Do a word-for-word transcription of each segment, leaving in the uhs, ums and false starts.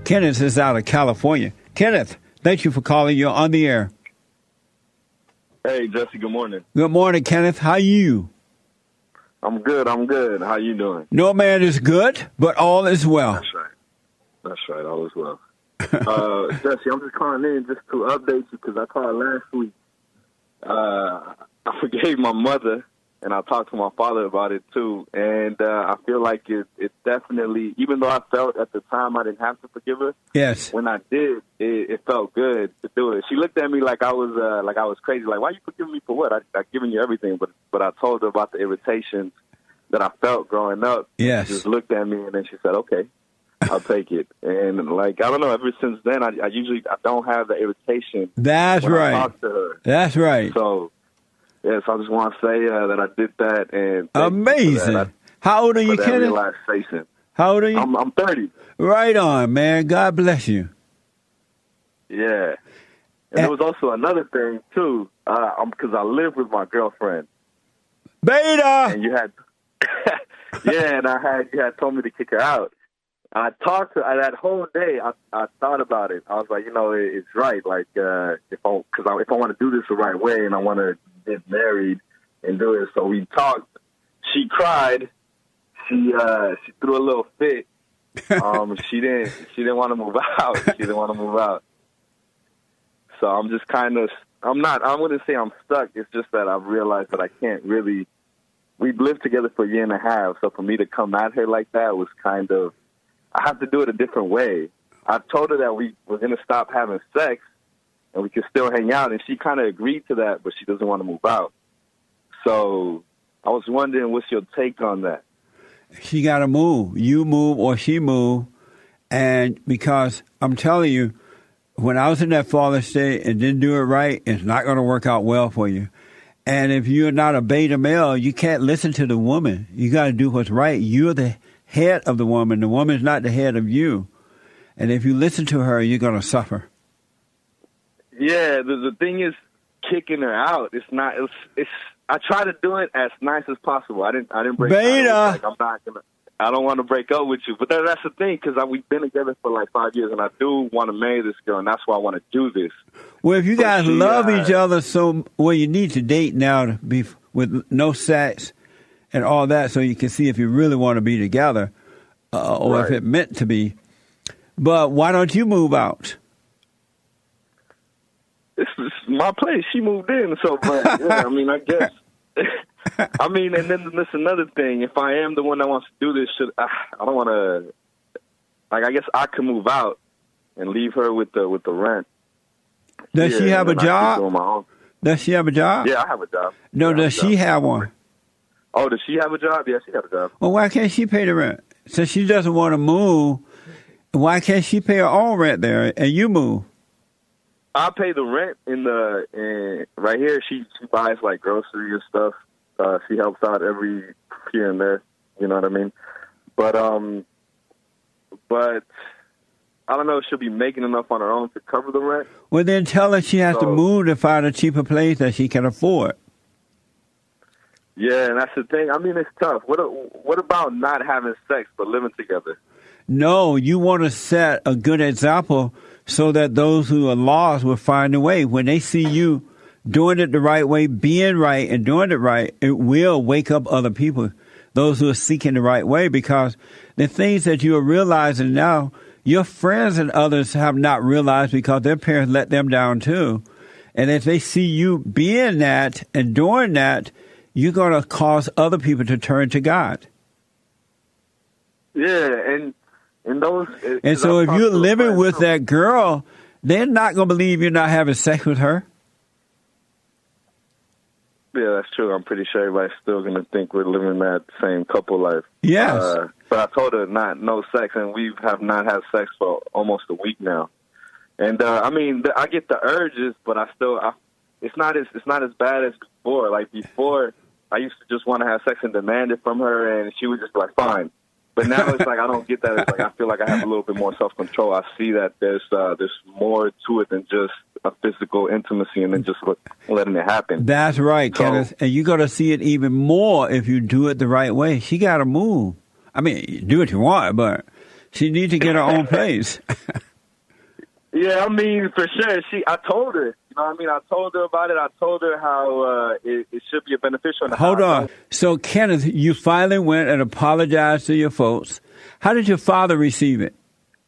Kenneth is out of California. Kenneth, thank you for calling. You're on the air. Hey, Jesse, good morning. Good morning, Kenneth. How are you? I'm good, I'm good. How you doing? No man is good, but all is well. That's right. That's right, all is well. uh, Jesse, I'm just calling in just to update you because I called last week. Uh, I forgave my mother, and I talked to my father about it too. And uh, I feel like it, it definitely, even though I felt at the time I didn't have to forgive her, yes, when I did, it, it felt good to do it. She looked at me like I was uh, like I was crazy. Like, why are you forgiving me for what? I, I've given you everything, but but I told her about the irritations that I felt growing up. Yes, she just looked at me, and then she said, "Okay, I'll take it." And like I don't know, ever since then, I, I usually I don't have the irritation. That's when right. I talk to her. That's right. So yes, I just want to say uh, that I did that, and amazing. That. I, How old are you, that Kenneth? Relaxation. How old are you? I'm, I'm thirty. Right on, man. God bless you. Yeah. And there was also another thing, too, uh, because I live with my girlfriend. Beta! And you had, yeah, and I had, you had told me to kick her out. I talked to her that whole day. I, I thought about it. I was like, you know, it, it's right. Like, uh, if I, because I, if I want to do this the right way and I want to get married and do it. So we talked. She cried. She, uh, she threw a little fit. Um, she didn't, she didn't want to move out. She didn't want to move out. So I'm just kind of, I'm not, I wouldn't say I'm stuck. It's just that I've realized that I can't really, we've lived together for a year and a half. So for me to come at her like that was kind of, I have to do it a different way. I told her that we were going to stop having sex and we could still hang out. And she kind of agreed to that, but she doesn't want to move out. So I was wondering, what's your take on that? She got to move. You move or she move. And because I'm telling you, when I was in that father state and didn't do it right, it's not going to work out well for you. And if you're not a beta male, you can't listen to the woman. You got to do what's right. You're the head of the woman. The woman's not the head of you. And if you listen to her, you're going to suffer. Yeah, the, the thing is, kicking her out. It's not. It's. It's. I try to do it as nice as possible. I didn't. I didn't break. Beta. Like, I'm not gonna. I don't want to break up with you, but that, that's the thing because we've been together for like five years, and I do want to marry this girl, and that's why I want to do this. Well, if you but guys she, love uh, each other, so well, you need to date now to be with no sex and all that, so you can see if you really want to be together, uh, or right. if it meant to be. But why don't you move out? This is my place. She moved in, so but yeah, I mean, I guess. I mean, and then there's another thing. If I am the one that wants to do this, should I, I don't want to. Like, I guess I can move out and leave her with the with the rent. Does yeah, she have a job? Does she have a job? Yeah, I have a job. No, yeah, does she have one? Oh, does she have a job? Yeah, she has a job. Well, why can't she pay the rent? Since she doesn't want to move, why can't she pay her own rent there and you move? I pay the rent in the in, right here. She she buys like groceries and stuff. Uh, she helps out every here and there. You know what I mean? But um, but I don't know if she'll be making enough on her own to cover the rent. Well, then tell her she has so, to move to find a cheaper place that she can afford. Yeah, and that's the thing. I mean, it's tough. What what about not having sex but living together? No, you want to set a good example so that those who are lost will find a way. When they see you doing it the right way, being right and doing it right, it will wake up other people, those who are seeking the right way, because the things that you are realizing now, your friends and others have not realized because their parents let them down too. And if they see you being that and doing that, you're going to cause other people to turn to God. Yeah, and and those. And so if you're living with that girl, they're not going to believe you're not having sex with her. Yeah, that's true. I'm pretty sure everybody's still going to think we're living that same couple life. Yes. Uh, but I told her not no sex, and we have not had sex for almost a week now. And uh, I mean, I get the urges, but I still, I, it's not as it's not as bad as before. Like before, I used to just want to have sex and demand it from her, and she would just be like, "Fine." But now it's like I don't get that. It's like I feel like I have a little bit more self control. I see that there's uh, there's more to it than just a physical intimacy and then just letting it happen. That's right, so, Kenneth. And you're gonna see it even more if you do it the right way. She got to move. I mean, do what you want, but She needs to get her own place. Yeah, I mean, for sure. She, I told her. You know what I mean? I told her about it. I told her how uh, it, it should be beneficial. Hold on. So, Kenneth, you finally went and apologized to your folks. How did your father receive it?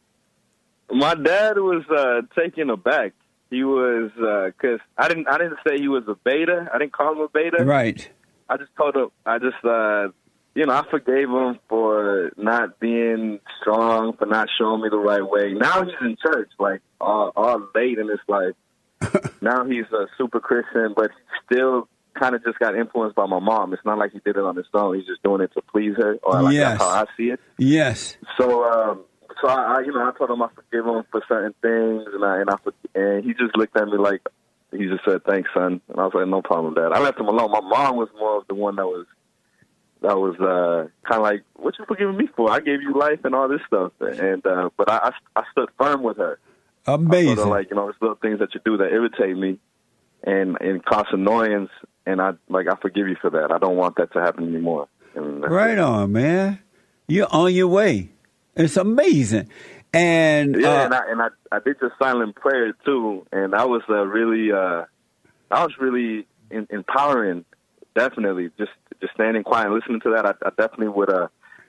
My dad was uh, taken aback. He was, because uh, I didn't I didn't say he was a beta. I didn't call him a beta. Right. I just told him, I just, uh, you know, I forgave him for not being strong, for not showing me the right way. Now he's in church, like, all, all late in his life. Now he's a super Christian, but still kind of just got influenced by my mom. It's not like he did it on his own. He's just doing it to please her, or like yes. that's how I see it. Yes. So, um, so I, I, you know, I told him I forgive him for certain things, and I and I and he just looked at me like, he just said, "Thanks, son," and I was like, "No problem, Dad." I left him alone. My mom was more of the one that was that was uh, kind of like, "What you forgiving me for? I gave you life and all this stuff." And uh, but I, I I stood firm with her. Amazing. I told her, like, you know, there's little things that you do that irritate me and and cause annoyance, and I like I forgive you for that. I don't want that to happen anymore. And right on, man. You're on your way. It's amazing. And yeah, uh, and, I, and I, I did the silent prayer too, and that was uh, really, uh, that was really in, empowering. Definitely, just just standing quiet and listening to that. I, I definitely would uh,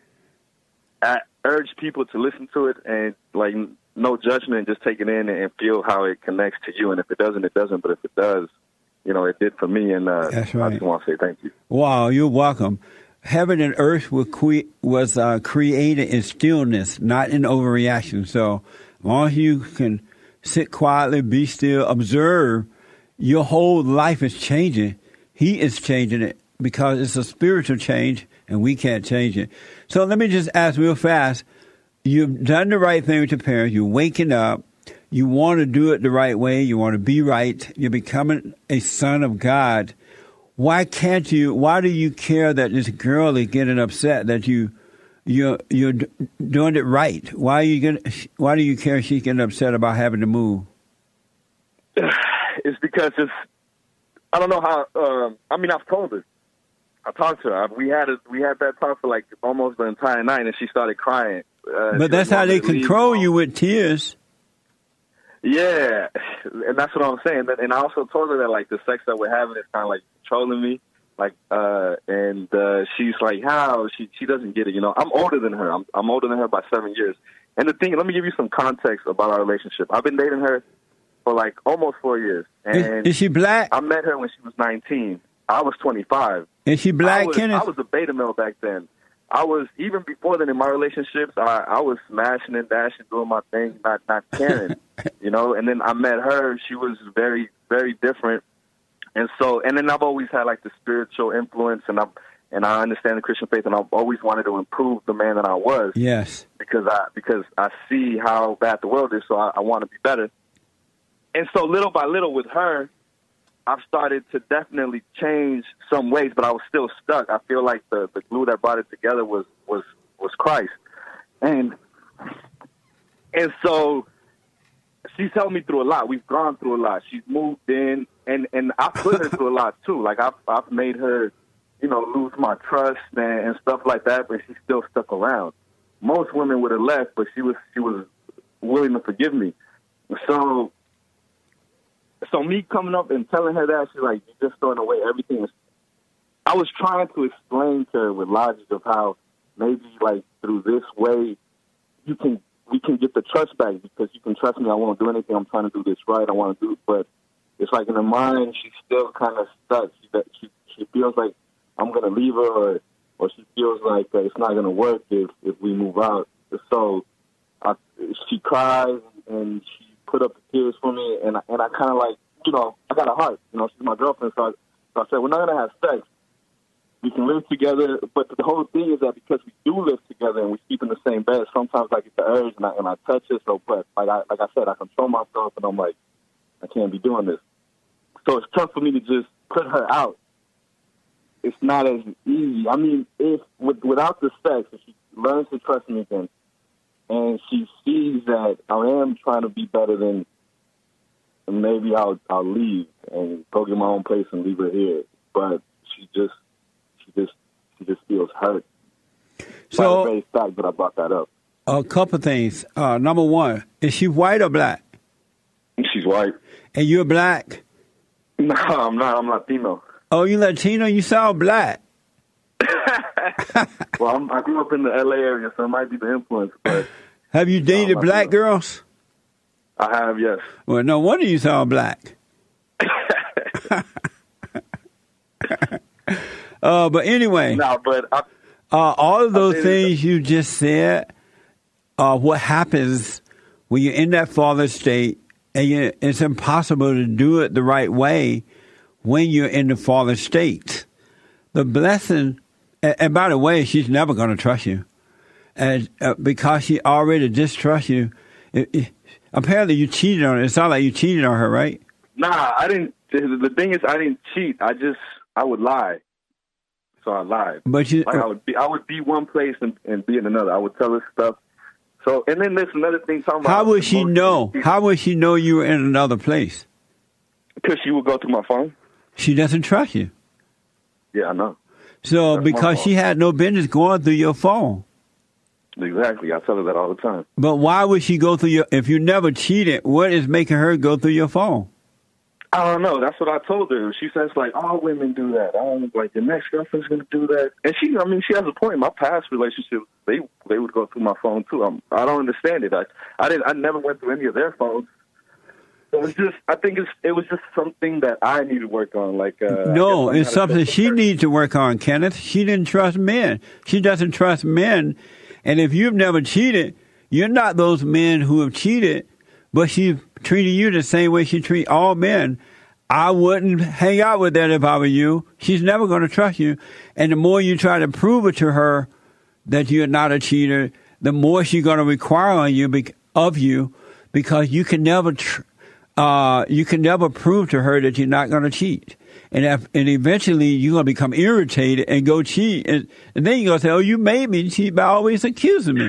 I urge people to listen to it and like no judgment, just take it in and feel how it connects to you. And if it doesn't, it doesn't. But if it does, you know, it did for me. And uh, That's right. I just want to say thank you. Wow, you're welcome. Heaven and earth were cre- was uh, created in stillness, not in overreaction. So as long as you can sit quietly, be still, observe, your whole life is changing. He is changing it because it's a spiritual change, and we can't change it. So let me just ask real fast. You've done the right thing with your parents. You're waking up. You want to do it the right way. You want to be right. You're becoming a son of God. Why can't you? Why do you care that this girl is getting upset that you, you're you're doing it right? Why are you getting, Why do you care she's getting upset about having to move? It's because it's. I don't know how. Um, I mean, I've told her. I talked to her. We had a, we had that talk for like almost the entire night, and she started crying. Uh, but that's how they control you with tears. Yeah, and that's what I'm saying. And I also told her that like the sex that we're having is kind of like controlling me, like, uh, and uh, she's like, how? She she doesn't get it. You know, I'm older than her. I'm I'm older than her by seven years. And the thing, let me give you some context about our relationship. I've been dating her for like almost four years. And is, is she black? I met her when she was nineteen. I was twenty-five. Is she black, I was, Kenneth? I was a beta male back then. I was, even before then in my relationships, I, I was smashing and dashing, doing my thing, not not caring, you know. And then I met her. She was very, very different. And so, and then I've always had like the spiritual influence, and I and I understand the Christian faith, and I've always wanted to improve the man that I was. Yes. Because I because I see how bad the world is, so I, I want to be better. And so, little by little, with her, I've started to definitely change some ways, but I was still stuck. I feel like the, the glue that brought it together was, was, was Christ. And and so she's helped me through a lot. We've gone through a lot. She's moved in, and, and I put her through a lot, too. Like, I've, I've made her, you know, lose my trust and, and stuff like that, but she's still stuck around. Most women would have left, but she was she was willing to forgive me. So... So me coming up and telling her that, she's like, you're just throwing away everything. I was trying to explain to her with logic of how maybe, like, through this way, you can we can get the trust back because you can trust me. I won't do anything. I'm trying to do this right. I want to do it. But it's like in her mind, she's still kind of stuck. She, she, she feels like I'm going to leave her, or, or she feels like uh, it's not going to work if, if we move out. So I, she cries and she put up the tears for me, and I, and I kind of like, you know, I got a heart. You know, she's my girlfriend, so I, so I said, we're not going to have sex. We can live together, but the whole thing is that because we do live together and we sleep in the same bed, sometimes I get the urge and I, and I touch her. So, but like I, like I said, I control myself, and I'm like, I can't be doing this. So it's tough for me to just put her out. It's not as easy. I mean, if with, without the sex, if she learns to trust me again, and she sees that I am trying to be better, than maybe I'll I'll leave and go get my own place and leave her here. But she just she just she just feels hurt. So by the very fact that I brought that up. A couple things. Uh, number one, is she white or black? She's white. And you're black? No, I'm not. I'm Latino. Oh, you Latino? You sound black. Well, I'm, I grew up in the L A area, so it might be the influence. But have you dated black girls? I have, yes. Well, no wonder you sound black. uh, but anyway, no, but I, uh, all of those things you just said, uh, what happens when you're in that father state, and you, it's impossible to do it the right way when you're in the father state. The blessing, and, and by the way, she's never going to trust you, and uh, because she already distrusts you. It, it, apparently, you cheated on her. It sounds like you cheated on her, right? Nah, I didn't. The thing is, I didn't cheat. I just, I would lie. So I lied. But you, like I would be, I would be one place and, and be in another. I would tell her stuff. So, and then there's another thing. Talking about how would she know? How would she know you were in another place? Because she would go through my phone. She doesn't trust you. Yeah, I know. So, That's because she had no business going through your phone. Exactly. I tell her that all the time. But why would she go through your, if you never cheated, what is making her go through your phone? I don't know. That's what I told her. She says, like, all women do that. I don't, like, your next girlfriend's going to do that. And she, I mean, she has a point. My past relationships, they they would go through my phone, too. I'm, I don't understand it. I, I didn't. I never went through any of their phones. So it's just, I think it's, it was just something that I need to work on. Like, uh, no, it's something she needs to work on, Kenneth. She didn't trust men. She doesn't trust men. And if you've never cheated, you're not those men who have cheated, but she treated you the same way she treats all men. I wouldn't hang out with that if I were you. She's never going to trust you. And the more you try to prove it to her that you're not a cheater, the more she's going to require on you of you, because you can never tr- uh, you can never prove to her that you're not going to cheat. And if, and eventually you're going to become irritated and go cheat. And, and then you're going to say, oh, you made me cheat by always accusing me.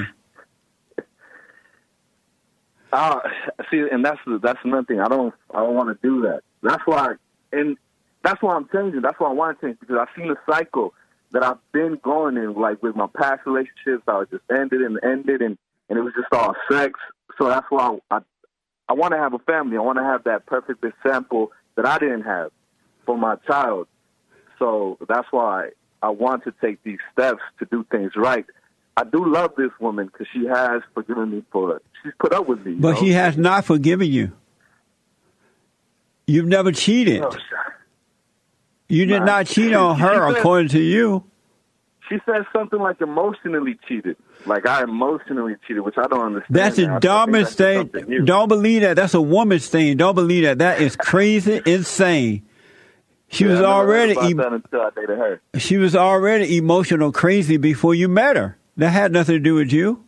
Uh, see, and that's that's another thing. I don't I don't want to do that. That's why, and that's why I'm changing. That's why I want to change, because I've seen the cycle that I've been going in, like with my past relationships. I was just ended and ended, and, and it was just all sex. So that's why I I, I want to have a family. I want to have that perfect example that I didn't have for my child. So that's why I want to take these steps to do things right. I do love this woman because she has forgiven me for it. She's put up with me. But know? She has not forgiven you. You've never cheated. No, you did nah. not cheat on her, said, according to you. She said something like emotionally cheated. Like I emotionally cheated, which I don't understand. That's a dumbest thing. Don't believe that. That's a woman's thing. Don't believe that. That is crazy, insane. She yeah, was already. E- until I dated her. She was already emotional crazy before you met her. That had nothing to do with you.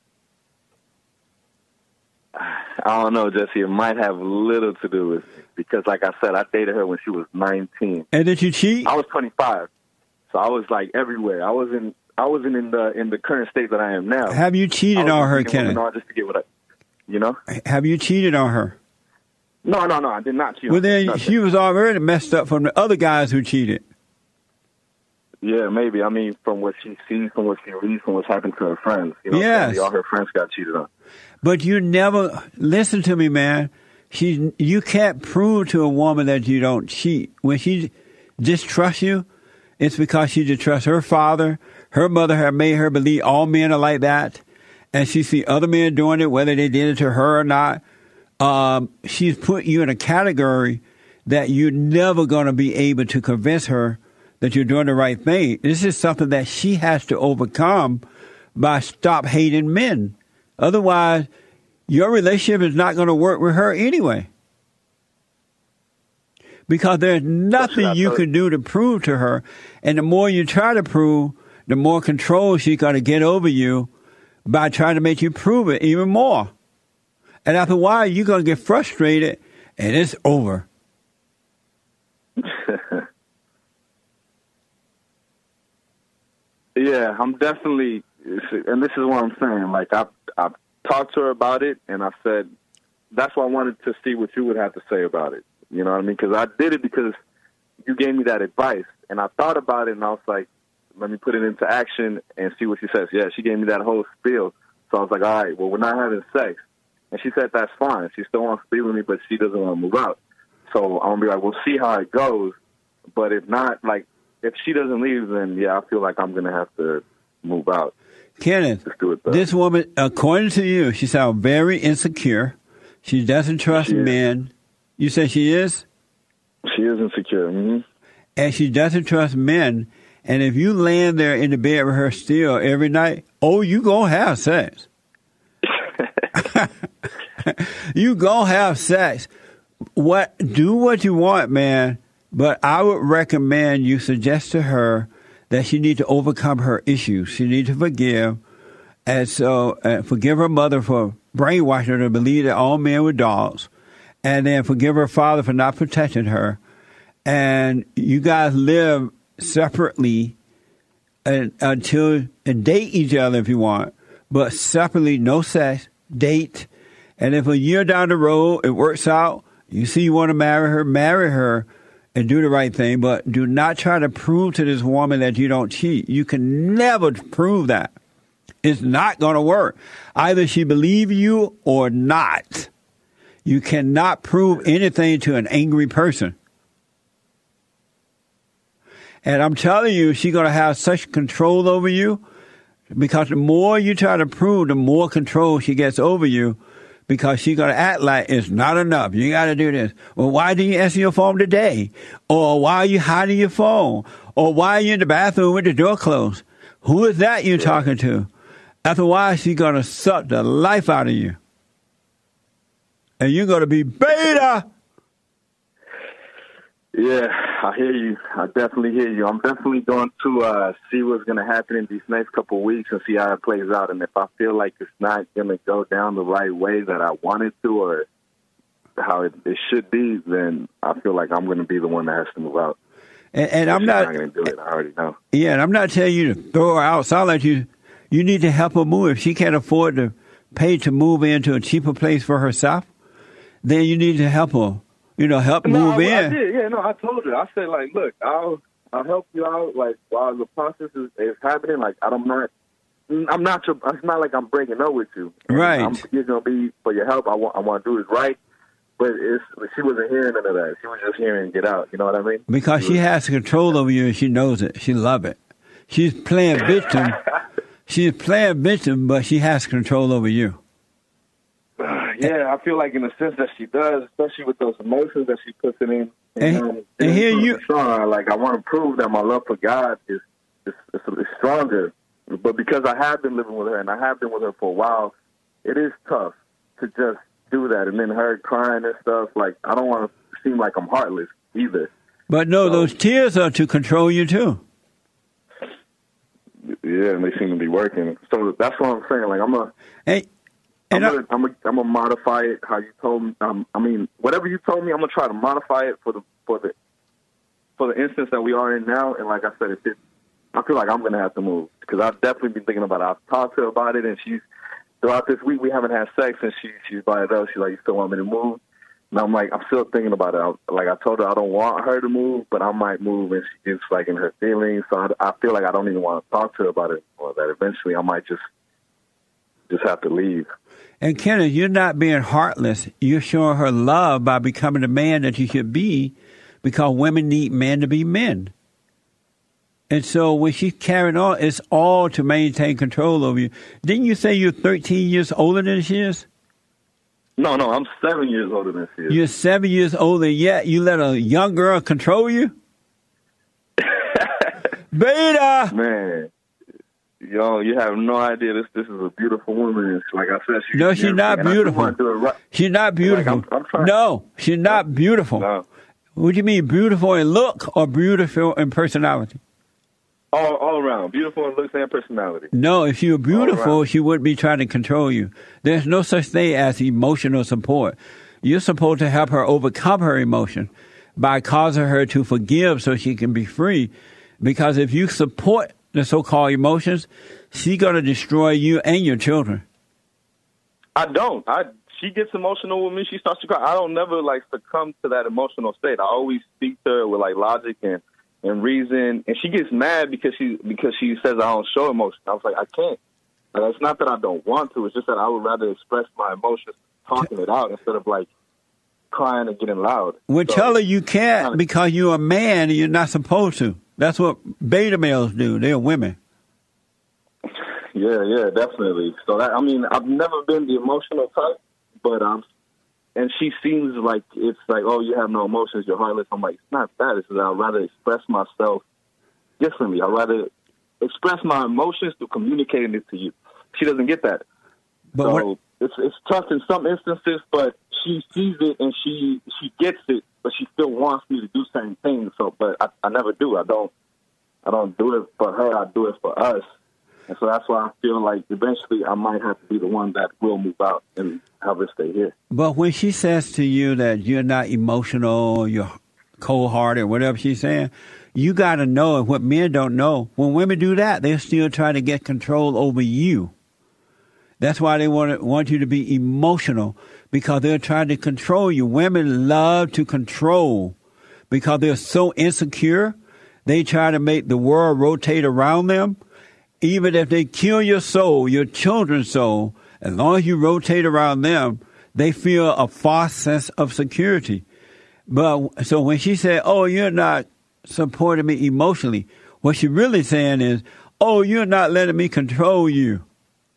I don't know, Jesse. It might have little to do with it because, like I said, I dated her when she was nineteen. And did you cheat? I was twenty-five, so I was like everywhere. I wasn't. I wasn't in the in the current state that I am now. Have you cheated on her, Kenneth? Just to get what I, you know. Have you cheated on her? No, no, no. I did not cheat. Well, then nothing. She was already messed up from the other guys who cheated. Yeah, maybe. I mean, from what she sees, from what she reads, from what's happened to her friends. You know, yes. All her friends got cheated on. But you never, listen to me, man. She, you can't prove to a woman that you don't cheat. When she distrusts you, it's because she distrusts her father. Her mother had made her believe all men are like that. And she see other men doing it, whether they did it to her or not. Um, she's put you in a category that you're never going to be able to convince her that you're doing the right thing. This is something that she has to overcome by stop hating men. Otherwise, your relationship is not going to work with her anyway. Because there's nothing you can do to prove to her. And the more you try to prove, the more control she's going to get over you by trying to make you prove it even more. And after a while, you're going to get frustrated, and it's over. Yeah, I'm definitely, and this is what I'm saying. Like, I've, I've talked to her about it, and I said, that's why I wanted to see what you would have to say about it. You know what I mean? Because I did it because you gave me that advice, and I thought about it, and I was like, let me put it into action and see what she says. Yeah, she gave me that whole spiel. So I was like, all right, well, we're not having sex. And she said, that's fine. She still wants to be with me, but she doesn't want to move out. So I'm going to be like, we'll see how it goes. But if not, like, if she doesn't leave, then, yeah, I feel like I'm going to have to move out. Kenneth, this woman, according to you, she sounds very insecure. She doesn't trust she men. You say she is? She is insecure. Mm-hmm. And she doesn't trust men. And if you land there in the bed with her still every night, oh, you going to have sex. You going to have sex. What, do what you want, man. But I would recommend you suggest to her that she needs to overcome her issues. She needs to forgive. And so uh, forgive her mother for brainwashing her to believe that all men were dogs. And then forgive her father for not protecting her. And you guys live separately and, until and date each other if you want. But separately, no sex, date. And if a year down the road it works out, you see you want to marry her, marry her and do the right thing. But do not try to prove to this woman that you don't cheat. You can never prove that. It's not going to work. Either she believes you or not. You cannot prove anything to an angry person. And I'm telling you, she's going to have such control over you because the more you try to prove, the more control she gets over you because she's going to act like it's not enough. You got to do this. Well, why didn't you answer your phone today? Or why are you hiding your phone? Or why are you in the bathroom with the door closed? Who is that you're talking to? After a while, she's going to suck the life out of you. And you're going to be beta. Yeah, I hear you. I definitely hear you. I'm definitely going to uh, see what's going to happen in these next couple of weeks and see how it plays out. And if I feel like it's not going to go down the right way that I want it to or how it, it should be, then I feel like I'm going to be the one that has to move out. And, and I'm not, not going to do it. I already know. Yeah, and I'm not telling you to throw her out. Sound like you, you need to help her move. If she can't afford to pay to move into a cheaper place for herself, then you need to help her. You know, help no, move I, in. I did, yeah, no, I told her. I said, like, look, I'll I'll help you out, like, while the process is, is happening. Like, I'm not, I'm not your, it's not like I'm breaking up with you. Right. I'm, you're going to be, for your help, I want I want to do this right. But it's, she wasn't hearing none of that. She was just hearing get out. You know what I mean? Because she, she has control over you and she knows it. She love it. She's playing victim. She's playing victim, but she has control over you. Yeah, I feel like in a sense that she does, especially with those emotions that she puts it in. And, um, and, and here you, strong. Like I want to prove that my love for God is, is, is, is stronger. But because I have been living with her and I have been with her for a while, it is tough to just do that. And then her crying and stuff. Like I don't want to seem like I'm heartless either. But no, so, those tears are to control you too. Yeah, and they seem to be working. So that's what I'm saying. Like I'm a. Hey. I'm gonna, I'm gonna, I'm gonna modify it how you told me. Um, I mean, whatever you told me, I'm gonna try to modify it for the for the for the instance that we are in now. And like I said, if it, I feel like I'm gonna have to move because I've definitely been thinking about it. I've talked to her about it, and she's throughout this week we haven't had sex, and she she's by herself. She's like, "You still want me to move?" And I'm like, I'm still thinking about it. I, like I told her, I don't want her to move, but I might move, and she gets like in her feelings. So I, I feel like I don't even want to talk to her about it, or that eventually I might just just have to leave. And Kenneth, you're not being heartless. You're showing her love by becoming the man that you should be because women need men to be men. And so when she's carrying on, it's all to maintain control over you. Didn't you say you're thirteen years older than she is? No, no, I'm seven years older than she is. You're seven years older, yet you let a young girl control you? Beta! Man. Yo, you have no idea. This this is a beautiful woman. Like I said, she's no, she's not beautiful. Right. She's not beautiful. Like I'm, I'm no, she's not beautiful. No. What do you mean, beautiful in look or beautiful in personality? All all around, beautiful in looks and personality. No, if she were beautiful, she wouldn't be trying to control you. There's no such thing as emotional support. You're supposed to help her overcome her emotion by causing her to forgive so she can be free. Because if you support the so-called emotions, she's going to destroy you and your children. I don't. I she gets emotional with me. She starts to cry. I don't never like succumb to that emotional state. I always speak to her with like logic and, and reason. And she gets mad because she because she says I don't show emotion. I was like, I can't. And it's not that I don't want to. It's just that I would rather express my emotions talking it out instead of like crying and getting loud. Well, so, tell her you can't because you're a man and you're not supposed to. That's what beta males do. They're women. Yeah, yeah, definitely. So that, I mean, I've never been the emotional type, but um, and she seems like it's like, oh, you have no emotions, you're heartless. I'm like, it's not that. It's that I'd rather express myself differently. I'd rather express my emotions through communicating it to you. She doesn't get that. But so what, it's it's tough in some instances, but she sees it and she she gets it, but she still wants me to do certain things. So, but I, I never do. I don't I don't do it for her. I do it for us. And so that's why I feel like eventually I might have to be the one that will move out and have her stay here. But when she says to you that you're not emotional, you're cold-hearted, whatever she's saying, you got to know, and what men don't know, when women do that, they're still trying to get control over you. That's why they want to, want you to be emotional, because they're trying to control you. Women love to control because they're so insecure. They try to make the world rotate around them. Even if they kill your soul, your children's soul, as long as you rotate around them, they feel a false sense of security. But so when she said, oh, you're not supporting me emotionally, what she's really saying is, oh, you're not letting me control you.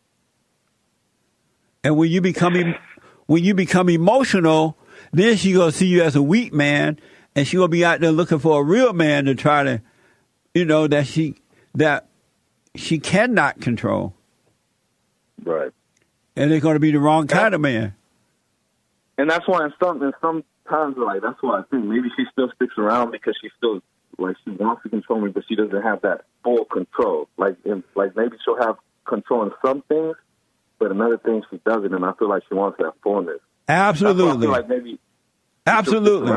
And when you become when you become emotional, then she gonna see you as a weak man, and she gonna be out there looking for a real man to try to, you know, that she that she cannot control. Right. And they're gonna be the wrong kind of man. And that's why in some in some times, like that's why I think maybe she still sticks around because she still like she wants to control me, but she doesn't have that full control. Like in, like maybe she'll have control in some things, but another thing she doesn't, and I feel like she wants that fullness. Absolutely. I feel like maybe absolutely,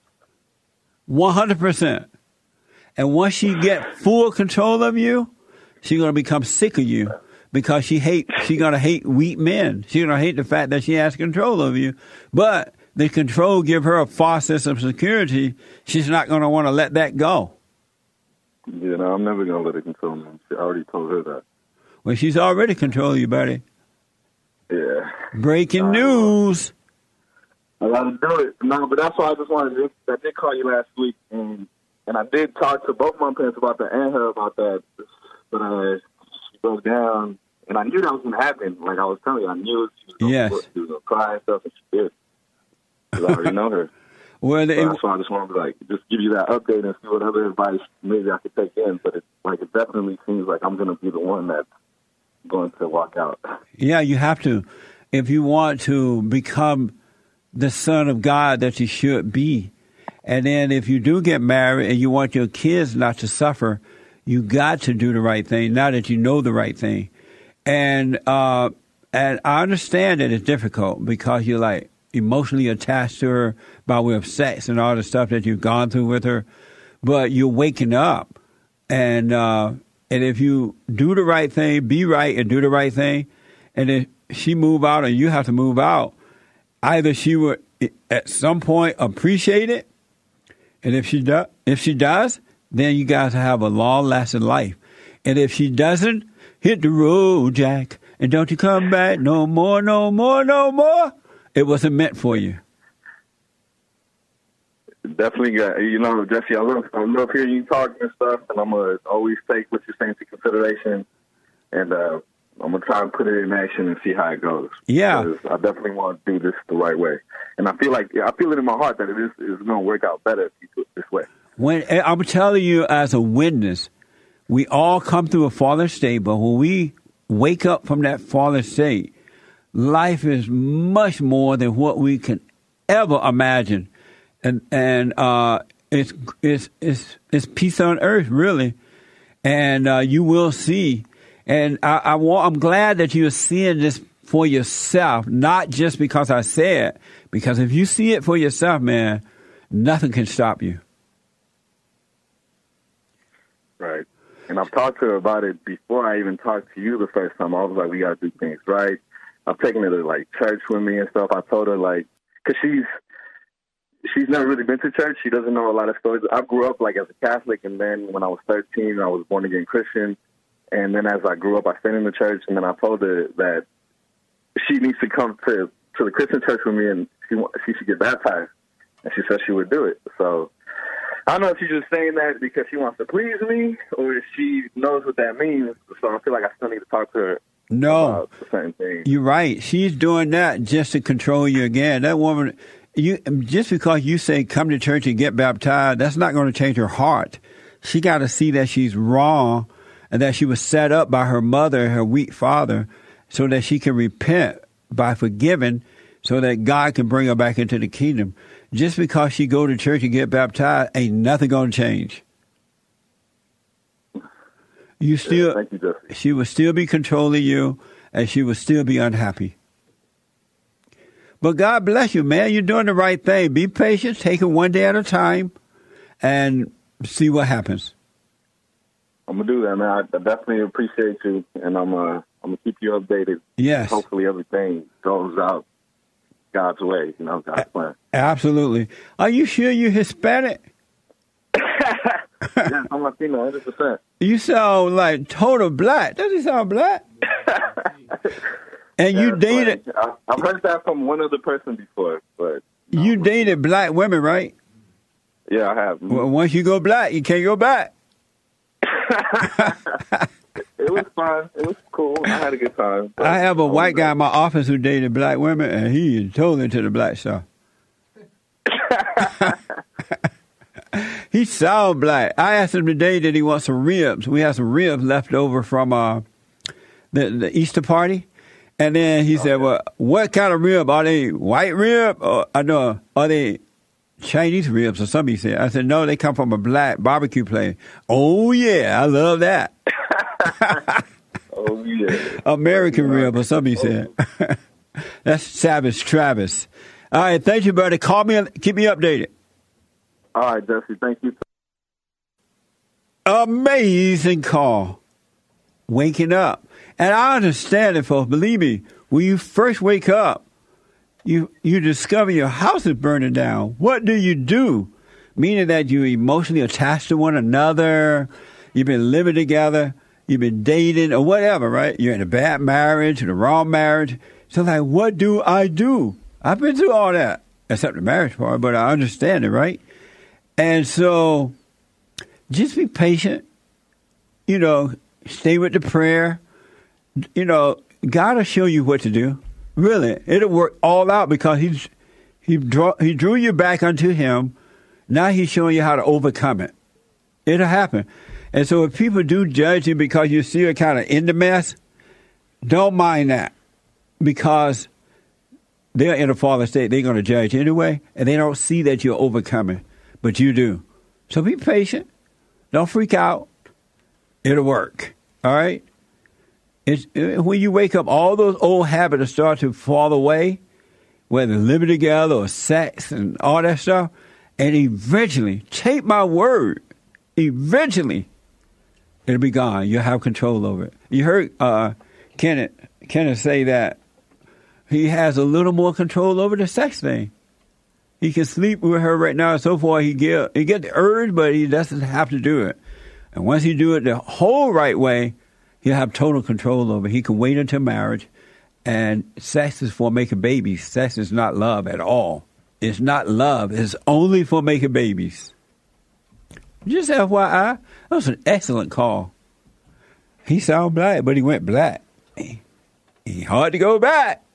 one hundred percent. And once she get full control of you, she's gonna become sick of you because she hate. She's gonna hate weak men. She's gonna hate the fact that she has control of you, but the control give her a false sense of security. She's not gonna want to let that go. Yeah, no, I'm never gonna let her control me. I already told her that. Well, she's already controlling you, buddy. Yeah. Breaking uh, news. I gotta do it. No, but that's why I just wanted to. I did call you last week, and and I did talk to both my parents about that and her about that. But uh, she broke down, and I knew that was gonna happen. Like I was telling you, I knew she was gonna, yes. she was gonna cry and stuff, and she did. Because I already know her. Well, so that's why I just wanted to like just give you that update and see what other advice maybe I could take in. But it's like it definitely seems like I'm gonna be the one that's going to walk out. Yeah, you have to. If you want to become the son of God that you should be. And then if you do get married and you want your kids not to suffer, you got to do the right thing, now that you know the right thing. And uh, and I understand that it's difficult because you're like emotionally attached to her by way of sex and all the stuff that you've gone through with her. But you're waking up. And uh, and if you do the right thing, be right and do the right thing, and if she move out or you have to move out, either she would at some point appreciate it, and if she does, if she does, then you guys have a long-lasting life. And if she doesn't, hit the road, Jack, and don't you come back no more, no more, no more. It wasn't meant for you. Definitely, got, you know, Jesse, I love, I love hearing you talk and stuff, and I'm going to always take what you're saying into consideration, and uh, I'm going to try and put it in action and see how it goes. Yeah. I definitely want to do this the right way. And I feel like, I feel it in my heart that it is, is going to work out better if you do it this way. When I'm telling you as a witness, we all come through a fallen state, but when we wake up from that fallen state, life is much more than what we can ever imagine. And and uh, it's it's it's it's peace on earth, really, and uh, you will see. And I, I want, I'm glad that you're seeing this for yourself, not just because I said. Because if you see it for yourself, man, nothing can stop you. Right. And I've talked to her about it before I even talked to you the first time. I was like, we got to do things right. I've taken her to like church with me and stuff. I told her like, because she's. She's never really been to church. She doesn't know a lot of stories. I grew up like as a Catholic, and then when I was thirteen, I was born again Christian, And then as I grew up, I stayed in the church, and then I told her that she needs to come to, to the Christian church with me, and she she should get baptized. And she said she would do it. So I don't know if she's just saying that because she wants to please me or if she knows what that means. So I feel like I still need to talk to her no, about the same thing. You're right. She's doing that just to control you again. That woman, you just because you say come to church and get baptized, that's not going to change her heart. She got to see that she's wrong and that she was set up by her mother, her weak father, so that she can repent by forgiving so that God can bring her back into the kingdom. Just because she go to church and get baptized, ain't nothing going to change. You still, yeah, thank you, Jesse. She will still be controlling you, and she will still be unhappy. But God bless you, man. You're doing the right thing. Be patient. Take it one day at a time, and see what happens. I'm gonna do that, man. I definitely appreciate you, and I'm uh, I'm gonna keep you updated. Yes. Hopefully, everything goes out God's way. You know, God's plan. Absolutely. Are you sure you're Hispanic? Yes, I'm Latino, one hundred percent. You sound like total black. Does he sound black? And yeah, you dated... I, I've heard that from one other person before, but... No, you dated black women, right? Yeah, I have. Well, once you go black, you can't go back. It was fun. It was cool. I had a good time. I have a white guy in my office who dated black women, and he is totally into the black stuff. He sound black. I asked him today that he wants some ribs. We have some ribs left over from uh, the, the Easter party. And then he okay. said, well, what kind of rib? Are they white rib? Or, I know, are they Chinese ribs or something? He said. I said, no, they come from a black barbecue place. Oh, yeah, I love that. Oh, yeah. American rib or something, he said. That's Savage Travis. All right, thank you, buddy. Call me, keep me updated. All right, Jesse, thank you. Amazing call. Waking up. And I understand it, folks. Believe me, when you first wake up, you you discover your house is burning down. What do you do? Meaning that you're emotionally attached to one another. You've been living together. You've been dating or whatever, right? You're in a bad marriage or the wrong marriage. So like, what do I do? I've been through all that, except the marriage part, but I understand it, right? And so just be patient. You know, stay with the prayer. You know, God will show you what to do. Really, it'll work all out because he's he draw he drew you back unto him. Now he's showing you how to overcome it. It'll happen. And so if people do judge you because you're still kind of in the mess, don't mind that because they're in a fallen state. They're going to judge anyway, and they don't see that you're overcoming, but you do. So be patient. Don't freak out. It'll work. All right? It's, when you wake up, all those old habits start to fall away, whether living together or sex and all that stuff, and eventually, take my word, eventually, it'll be gone. You'll have control over it. You heard uh, Kenneth, Kenneth say that he has a little more control over the sex thing. He can sleep with her right now and so forth. He get, he get the urge, but he doesn't have to do it. And once he do it the whole right way, he'll have total control over it. He can wait until marriage. And sex is for making babies. Sex is not love at all. It's not love. It's only for making babies. Just F Y I, that was an excellent call. He sounded black, but he went black. He hard to go back.